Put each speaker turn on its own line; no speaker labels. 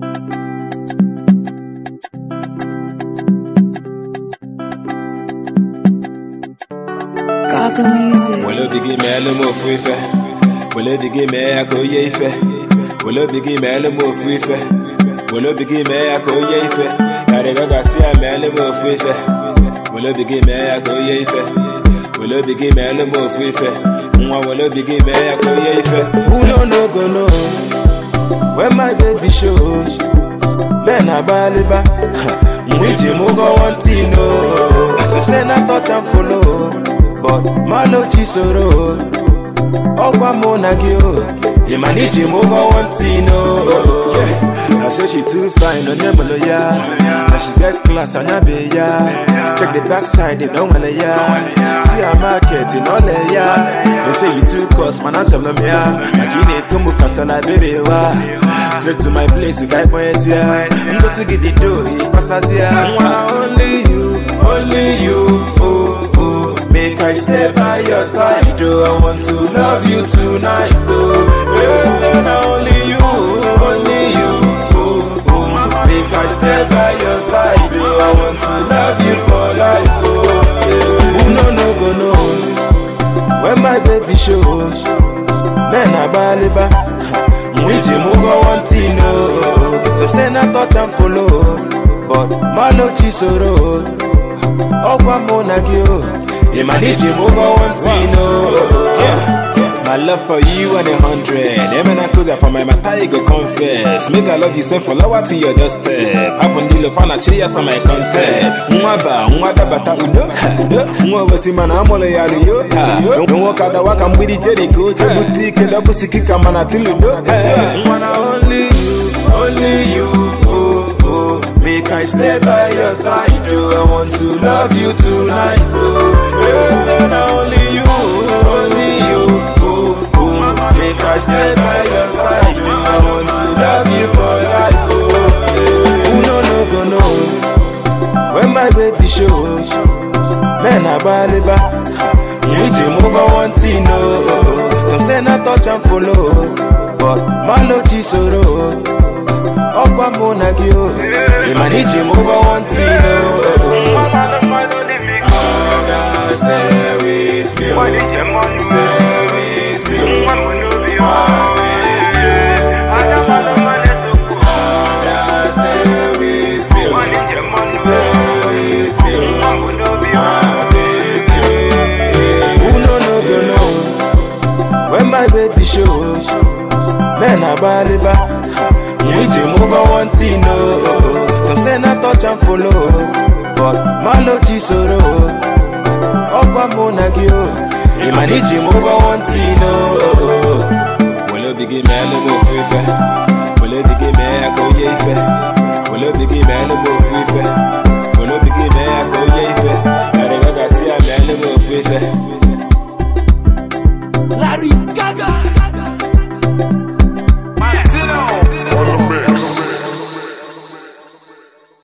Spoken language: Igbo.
Gaga music.
Well, biggie man, no more free fair. Well, biggie man, I go ye fair. Well, biggie man, no more free fair. Well, biggie man, I go ye fair. Gaga see a man, no more free fair. Well, biggie man, I go ye fair. Well, biggie man, no more free fair. Well, biggie man, I go ye fair.
Who no go no? When my baby shows, man I baliba. Mwiji mugo wantino. Some say na touch and follow, but man no chisoro. Ogwa monagio, imaniji mugo wantino. I say she too fine on your ya. Now she get class and a be ya. Check the backside, in all ya. See her market in all ya. They tell you too cost, man, I tell them ya. Like you need to move katana berewa. Straight to my place, you got my ya. I'm going to get the dough, he passes ya. Only you, oh, oh. Make I stay by your side, oh. I want to love you tonight, oh. Yes, and only you, oh, oh. Make I stay by your side, oh. I want to love you for life, oh. Who no go no? When my baby shows, man I baliba. Mwiji mugo wantino. Some say na touch and follow, but man no chisoro. Ogwa monagio, imaniji mugo wantino. My love for you and 100. Even I could for my matai go confess. Make I love you send followers in your doorstep. Happen dilo fana cheya sa my concept. Mwada bata udo. Mwawasi mana amole ya riyo. Mwaka da waka mwidi Jericho. Jebuti keda pusiki kama na tiludo. Only you, oh, oh. Make I stay by your side, oh. I want to love you tonight, oh. Yes, and only you, oh, oh. Make I stay by your side, oh. I want to love you for life, oh. Who no go no? When my baby shows, man I baliba. Mwiji mugo wantino. Some say na touch and follow, but man no chisoro. Ogwa monagio, imaniji mugo wantino. Stay with me, stay with me. Who no go no? When my baby shows, man I baliba. Mwiji mugo wantino. Some say na touch and follow, but man no chisoro. Ogwa monagio, imaniji mugo wantino.
Well, biggie man, no more free fair. Well, biggie man, I go ye fair. Well, biggie man, no more free fair. Well, biggie man, I go ye fair. Gaga see a man, no more free fair.
Larry.